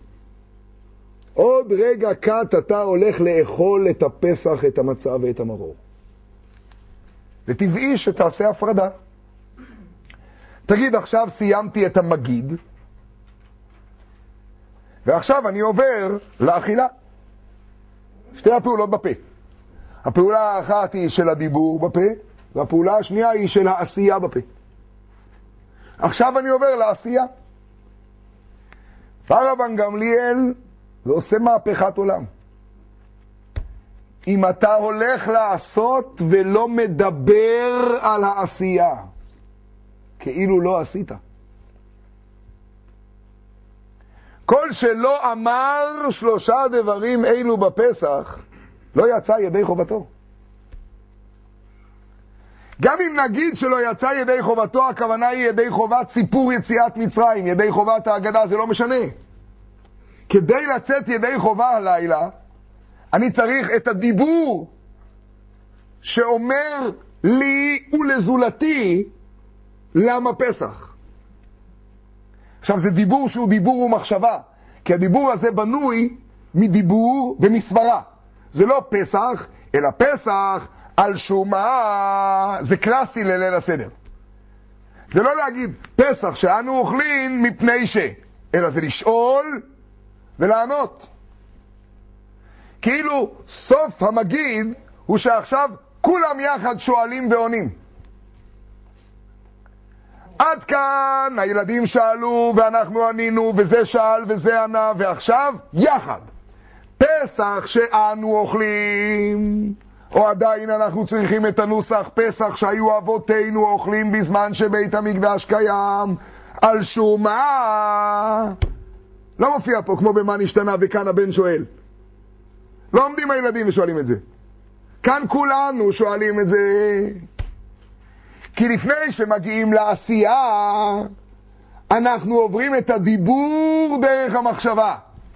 עוד רגע קט אתה הולך לאכול את הפסח, את המצה ואת המרור. וטבעי שתעשה הפרדה. תגיד, עכשיו סיימתי את המגיד, ועכשיו אני עובר לאכילה. שתי הפעולות בפה. הפעולה האחת היא של הדיבור בפה, והפעולה השנייה היא של העשייה בפה. עכשיו אני עובר לעשייה. בא רבן גמליאל ועושה מהפכת עולם. אם אתה הולך לעשות ולא מדבר על העשייה, כאילו לא עשית. כל שלא אמר שלושה דברים אלו בפסח, לא יצא ידי חובתו. גם אם נגיד שלא יצא ידי חובתו, הכוונה היא ידי חובת סיפור יציאת מצרים, ידי חובת ההגדה, זה לא משנה. כדי לצאת ידי חובה הלילה, אני צריך את הדיבור שאומר לי ולזולתי למה פסח. עכשיו זה דיבור שהוא דיבור ומחשבה, כי הדיבור הזה בנוי מדיבור ומסברה. זה לא פסח, אלא פסח על שומה, זה קלאסי לליל הסדר. זה לא להגיד פסח שאנו אוכלים מפני ש, אלא זה לשאול ולענות. כאילו סוף המגיד הוא שעכשיו כולם יחד שואלים ועונים. עד כאן הילדים שאלו ואנחנו ענינו וזה שאל וזה ענה, ועכשיו יחד פסח שאנו אוכלים, או עדיין אנחנו צריכים את הנוסח פסח שהיו אבותינו אוכלים בזמן שבית המקדש קיים, על שומה. לא מופיע פה כמו במה נשתנה וכאן הבן שואל. לא עומדים הילדים ושואלים את זה. כאן כולנו שואלים את זה. כי לפני שמגיעים לעשייה, אנחנו עוברים את הדיבור דרך המחשבה.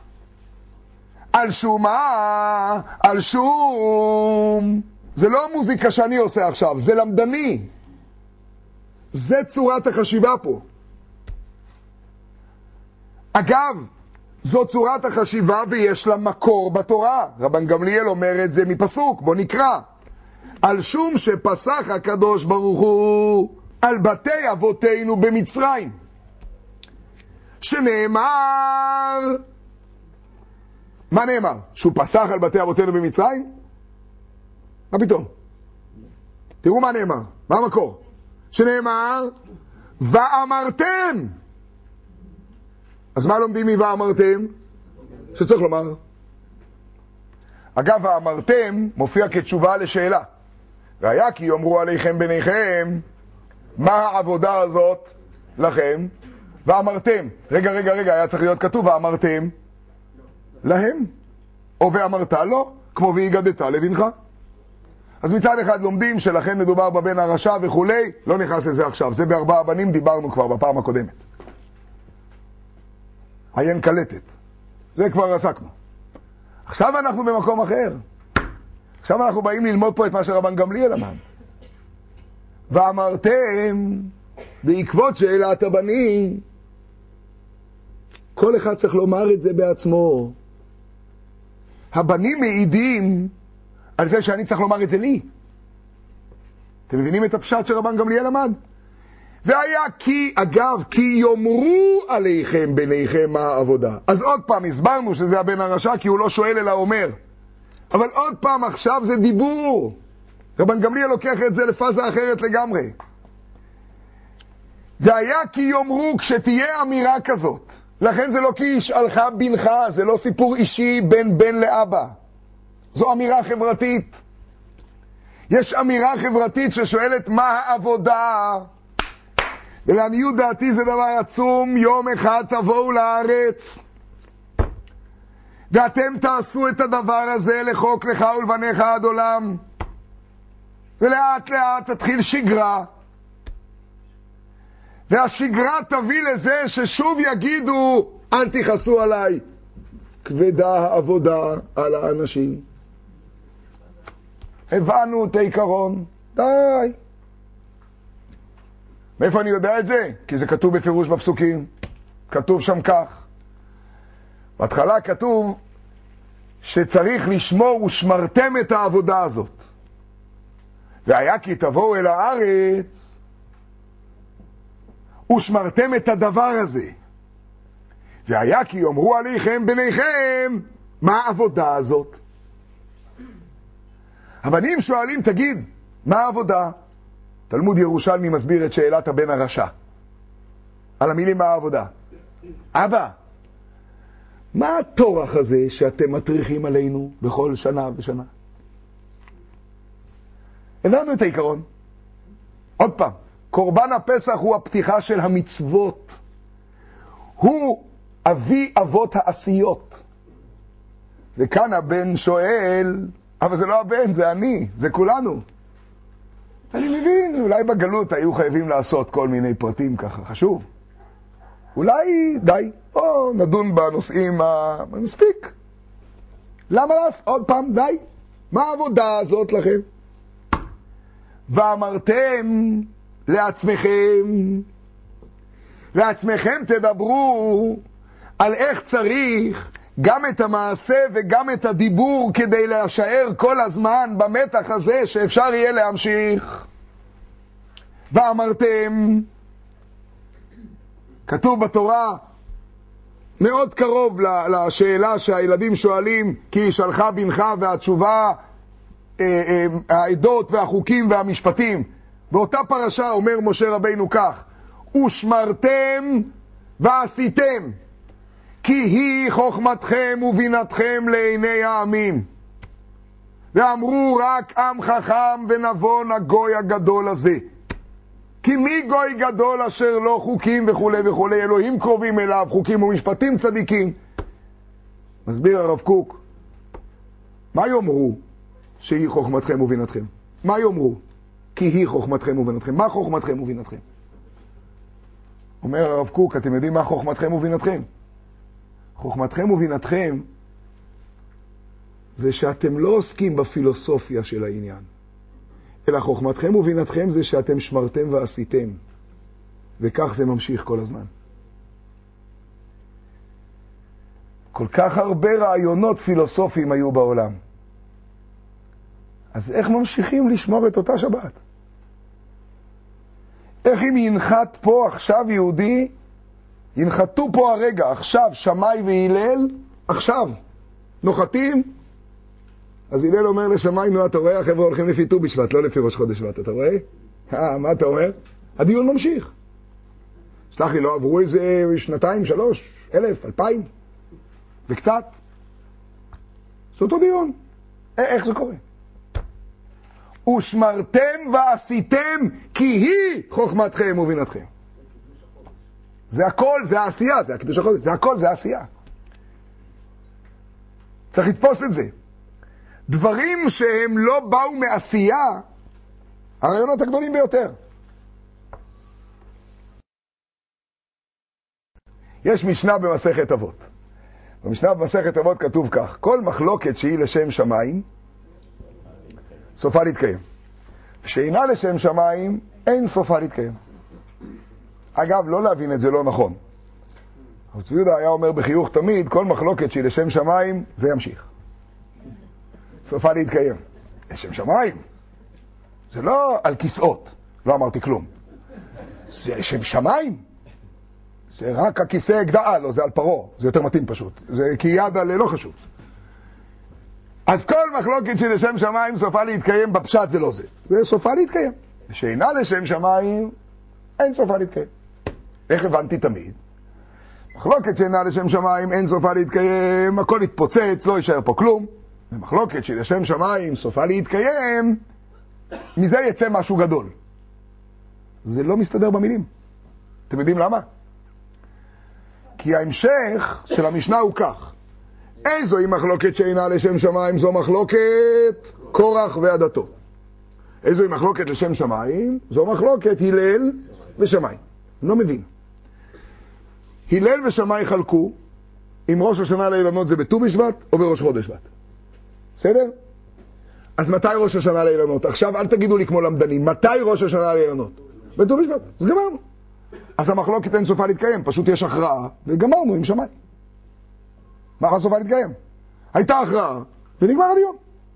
על שומה, על שום. זה לא מוזיקה שאני עושה עכשיו, זה למדני. זה צורת החשיבה פה. אגב, זו צורת החשיבה ויש לה מקור בתורה. רבן גמליאל אומר את זה מפסוק, בוא נקרא. על שום שפסח הקדוש ברוך הוא על בתי אבותינו במצרים, שנאמר, מה נאמר? שהוא פסח על בתי אבותינו במצרים? מה פתאום? תראו מה נאמר, מה המקור? שנאמר, ואמרתם. אז מה לומדים מ"ואמרתם"? שצריך לומר. אגב, ואמרתם מופיע כתשובה לשאלה. והיה כי יאמרו עליכם ביניכם, מה העבודה הזאת לכם? ואמרתם. רגע, רגע, רגע, היה צריך להיות כתוב, ואמרתם להם. או ואמרת לו, כמו והיגדת לבנך. אז מצד אחד לומדים שלכן מדובר בבן הרשע וכולי, לא נכנס לזה עכשיו. זה בארבעה הבנים, דיברנו כבר בפעם הקודמת. עיין קלטת. זה כבר עסקנו. עכשיו אנחנו במקום אחר. עכשיו אנחנו באים ללמוד פה את מה שרבן גמליאל אמר. ואמרתם, בעקבות שאלת הבנים, כל אחד צריך לומר את זה בעצמו. הבנים מעידים על זה שאני צריך לומר את זה לי. אתם מבינים את הפשט שרבן גמליאל למד? והיה כי, אגב, כי יאמרו עליכם ביניכם מה העבודה. אז עוד פעם הסברנו שזה הבן הרשע, כי הוא לא שואל אלא אומר. אבל עוד פעם עכשיו זה דיבור. רבן גמליאל לוקח את זה לפאזה אחרת לגמרי. והיה כי יאמרו, כשתהיה אמירה כזאת, לכן זה לא כי ישאלך בנך, זה לא סיפור אישי בין בן לאבא. זו אמירה חברתית. יש אמירה חברתית ששואלת מה העבודה. ולעניות דעתי זה דבר עצום. יום אחד תבואו לארץ ואתם תעשו את הדבר הזה לחוק לך ולבניך עד עולם, ולאט לאט תתחיל שגרה, והשגרה תביא לזה ששוב יגידו אל תכעסו עליי, כבדה העבודה על האנשים. הבנו את העיקרון, די. מאיפה אני יודע את זה? כי זה כתוב בפירוש בפסוקים. כתוב שם כך. בהתחלה כתוב שצריך לשמור ושמרתם את העבודה הזאת. והיה כי תבואו אל הארץ ושמרתם את הדבר הזה. והיה כי יאמרו עליכם ביניכם מה העבודה הזאת. הבנים שואלים, תגיד, מה העבודה? תלמוד ירושלמי מסביר את שאלת הבן הרשע על המילים מה העבודה. אבא, מה התורח הזה שאתם מטריחים עלינו בכל שנה ושנה? הבנו את העיקרון. עוד פעם, קורבן הפסח הוא הפתיחה של המצוות. הוא אבי אבות העשיות. וכאן הבן שואל, אבל זה לא הבן, זה אני, זה כולנו. אני מבין, אולי בגלות היו חייבים לעשות כל מיני פרטים ככה, חשוב. אולי די, או נדון בנושאים המספיק. למה לעשות? עוד פעם, די. מה העבודה הזאת לכם? ואמרתם לעצמכם, לעצמכם תדברו על איך צריך גם את המעשה וגם את הדיבור כדי להישאר כל הזמן במתח הזה שאפשר יהיה להמשיך. ואמרתם, כתוב בתורה מאוד קרוב לשאלה שהילדים שואלים, כי ישאלך בנך, והתשובה העדות והחוקים והמשפטים. באותה פרשה אומר משה רבינו כך, ושמרתם ועשיתם, כי היא חוכמתכם ובינתכם לעיני העמים. ואמרו רק עם חכם ונבון הגוי הגדול הזה. כי מי גוי גדול אשר לא חוקים וכו' וכו', אלוהים קרובים אליו, חוקים ומשפטים צדיקים. מסביר הרב קוק, מה יאמרו שהיא חוכמתכם ובינתכם? מה יאמרו? כי היא חוכמתכם ובינתכם. מה חוכמתכם ובינתכם? אומר הרב קוק, אתם יודעים מה חוכמתכם ובינתכם? חוכמתכם ובינתכם זה שאתם לא עוסקים בפילוסופיה של העניין, אלא חוכמתכם ובינתכם זה שאתם שמרתם ועשיתם, וכך זה ממשיך כל הזמן. כל כך הרבה רעיונות פילוסופיים היו בעולם, אז איך ממשיכים לשמור את אותה שבת? איך אם ינחת פה עכשיו יהודי, ינחתו פה הרגע, עכשיו שמאי והילל, עכשיו נוחתים, אז הילל אומר לשמאי, נו אתה רואה, החבר'ה הולכים לפי ט"ו בשבט, לא לפי ראש חודש שבט, אתה רואה? אה, מה אתה אומר? הדיון ממשיך. סלח לי, לא עברו איזה שנתיים, שלוש, אלף, אלפיים, וקצת. זה אותו דיון. איך זה קורה? ושמרתם ועשיתם, כי היא חוכמתכם ובינתכם. זה הכל, זה העשייה, זה הקידוש החודש, זה הכל, זה העשייה. צריך לתפוס את זה. דברים שהם לא באו מעשייה, הרעיונות הגדולים ביותר. יש משנה במסכת אבות. במשנה במסכת אבות כתוב כך, כל מחלוקת שהיא לשם שמיים, סופה להתקיים. שאינה לשם שמיים, אין סופה להתקיים. אגב, לא להבין את זה לא נכון. אבל צבי יהודה היה אומר בחיוך תמיד, כל מחלוקת שהיא לשם שמיים, זה ימשיך. סופה להתקיים. לשם שמיים. זה לא על כיסאות, לא אמרתי כלום. זה לשם שמיים. זה רק הכיסא גדעה, לא, זה על פרו, זה יותר מתאים פשוט. זה כי יד על לא חשוב. אז כל מחלוקת של לשם שמיים סופה להתקיים, בפשט זה לא זה. זה סופה להתקיים. ושאינה לשם שמיים, אין סופה להתקיים. איך הבנתי תמיד? מחלוקת שאינה לשם שמיים, אין סופה להתקיים, הכל יתפוצץ, לא יישאר פה כלום. ומחלוקת של לשם שמיים, סופה להתקיים, מזה יצא משהו גדול. זה לא מסתדר במילים. אתם יודעים למה? כי ההמשך של המשנה הוא כך. איזוהי מחלוקת שאינה לשם שמיים? זו מחלוקת קורח ועדתו. איזוהי מחלוקת לשם שמיים? זו מחלוקת הלל ושמאי. לא מבין. הלל ושמאי חלקו אם ראש השנה לאילנות זה בט"ו בשבט או בראש חודש שבט. בסדר? אז מתי ראש השנה לאילנות? עכשיו אל תגידו לי כמו למדנים. מתי ראש השנה לאילנות? בט"ו בשבט. אז גמרנו. אז המחלוקת אין סופה להתקיים. פשוט יש הכרעה וגמרנו עם שמאי. מה סופה להתקיים? הייתה הכרעה ונגמר הדיון.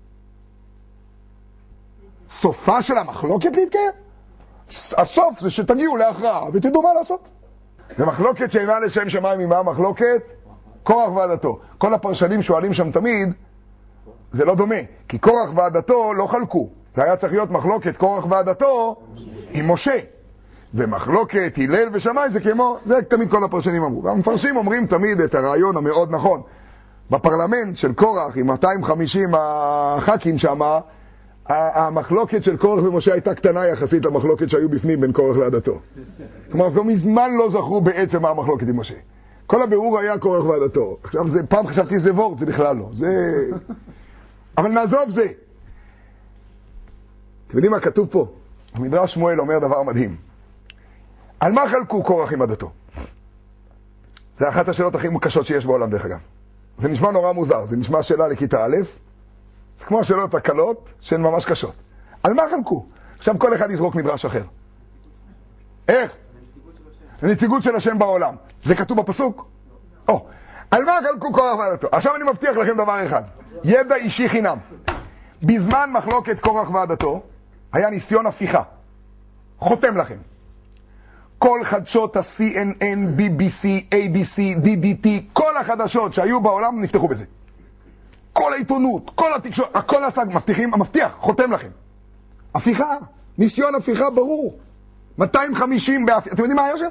סופה של המחלוקת להתקיים? הסוף זה שתגיעו להכרעה ותדעו מה לעשות. זה מחלוקת שאינה לשם שמיים. ממה המחלוקת? קורח ועדתו. כל הפרשנים שואלים שם תמיד, זה לא דומה, כי קורח ועדתו לא חלקו. זה היה צריך להיות מחלוקת קורח ועדתו עם משה. ומחלוקת הלל ושמאי זה כמו, זה תמיד כל הפרשנים אמרו. והמפרשים אומרים תמיד את הרעיון המאוד נכון. בפרלמנט של קורח עם מאתיים וחמישים הח"כים שם, המחלוקת של קורח ומשה הייתה קטנה יחסית למחלוקת שהיו בפנים בין קורח לעדתו. כלומר, כבר מזמן לא זכרו בעצם מה המחלוקת עם משה. כל הבירור היה קורח ועדתו. עכשיו, זה, פעם חשבתי זה וורט, זה בכלל לא. זה... אבל נעזוב זה. אתם יודעים מה כתוב פה? המדרש שמואל אומר דבר מדהים. על מה חלקו קורח עם עדתו? זה אחת השאלות הכי קשות שיש בעולם, דרך אגב. זה נשמע נורא מוזר. זה נשמע שאלה לכיתה א', זה כמו השאלות הקלות שהן ממש קשות. על מה חלקו? עכשיו כל אחד יזרוק מדרש אחר. איך? הנציגות של השם בעולם. זה כתוב בפסוק? או, על מה חלקו קורח ועדתו? עכשיו אני מבטיח לכם דבר אחד. ידע אישי חינם. בזמן מחלוקת קורח ועדתו, היה ניסיון הפיכה. חותם לכם. כל חדשות ה-סי אן אן, בי בי סי, איי בי סי, די די טי, כל החדשות שהיו בעולם נפתחו בזה. כל העיתונות, כל התקשורת, הכל עסק, מבטיחים, מבטיח, חותם לכם. הפיכה, ניסיון הפיכה ברור. מאתיים וחמישים בהפיכה. אתם יודעים מה היה שם?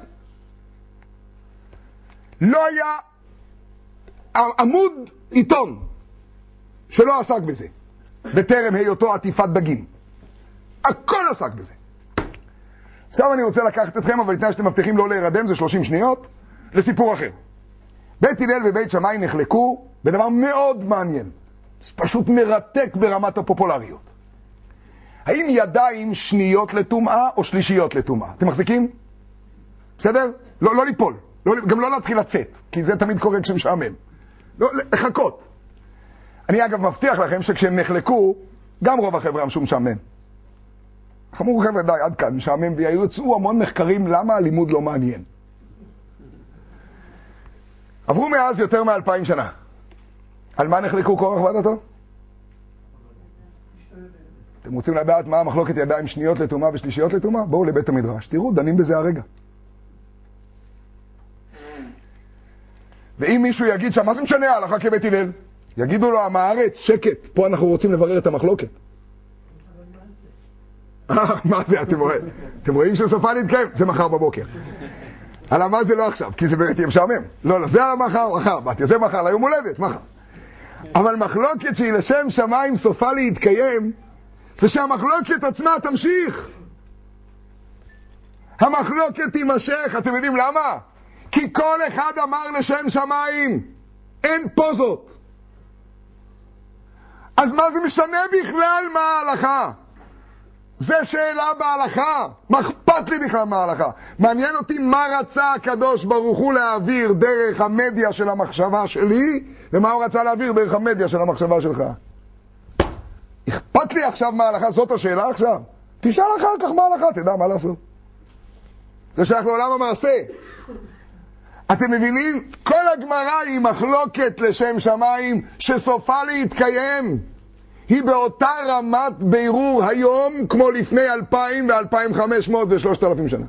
לא היה עמוד עיתון שלא עסק בזה. בטרם היותו עטיפת דגים. הכל עסק בזה. עכשיו אני רוצה לקחת אתכם, אבל לפני שאתם מבטיחים לא להירדם, זה שלושים שניות, לסיפור אחר. בית הלל ובית שמאי נחלקו בדבר מאוד מעניין. זה פשוט מרתק ברמת הפופולריות. האם ידיים שניות לטומאה או שלישיות לטומאה? אתם מחזיקים? בסדר? לא, לא ליפול. לא, גם לא להתחיל לצאת, כי זה תמיד קורה כשמשעמם. לא, לחכות. אני אגב מבטיח לכם שכשהם נחלקו, גם רוב החבר'ה אמשו משעמם. אמרו חבר'ה די, עד כאן, משעמם, ויצאו המון מחקרים למה הלימוד לא מעניין. עברו מאז יותר מאלפיים שנה. על מה נחלקו קורח ועדתו? אתם רוצים לדעת מה המחלוקת ידיים שניות לטומאה ושלישיות לטומאה? בואו לבית המדרש, תראו, דנים בזה הרגע. ואם מישהו יגיד שם, מה זה משנה ההלכה כבית הלל? יגידו לו, עם הארץ, שקט, פה אנחנו רוצים לברר את המחלוקת. מה זה, אתם רואים? אתם רואים שסופה להתקיים? זה מחר בבוקר. על מה זה לא עכשיו, כי זה באמת יהיה משעמם. לא, לא, זה על המחר, מחר, באתי, זה מחר, ליום הולדת, מחר. אבל מחלוקת שהיא לשם שמיים סופה להתקיים, זה שהמחלוקת עצמה תמשיך. המחלוקת תימשך, אתם יודעים למה? כי כל אחד אמר לשם שמיים, אין פוזות. אז מה זה משנה בכלל מה ההלכה? זה שאלה בהלכה. מה אכפת לי בכלל מההלכה? מעניין אותי מה רצה הקדוש ברוך הוא להעביר דרך המדיה של המחשבה שלי, ומה הוא רצה להעביר דרך המדיה של המחשבה שלך. אכפת לי עכשיו מההלכה? זאת השאלה עכשיו? תשאל אחר כך מההלכה, תדע מה לעשות. זה שייך לעולם המעשה. אתם מבינים? כל הגמרא היא מחלוקת לשם שמיים שסופה להתקיים. היא באותה רמת בירור היום כמו לפני אלפיים ואלפיים וחמש מאות ושלושת אלפים שנה.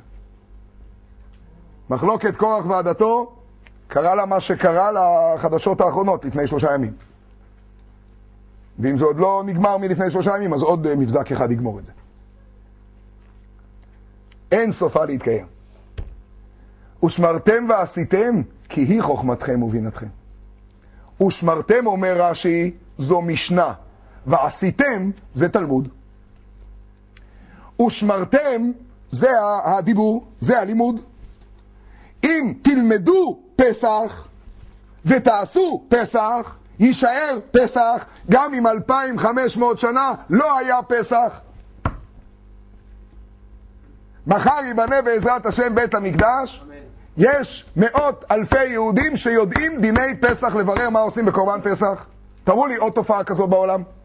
מחלוקת קורח ועדתו קרה לה מה שקרה לחדשות האחרונות לפני שלושה ימים. ואם זה עוד לא נגמר מלפני שלושה ימים, אז עוד מבזק אחד יגמור את זה. אין סופה להתקיים. ושמרתם ועשיתם, כי היא חוכמתכם ובינתכם. ושמרתם, אומר רש"י, זו משנה, ועשיתם זה תלמוד. ושמרתם זה הדיבור, זה הלימוד. אם תלמדו פסח ותעשו פסח, יישאר פסח, גם אם אלפיים וחמש מאות שנה לא היה פסח. מחר ייבנה בעזרת השם בית המקדש. אמן. יש מאות אלפי יהודים שיודעים דיני פסח, לברר מה עושים בקורבן פסח. תראו לי עוד תופעה כזאת בעולם.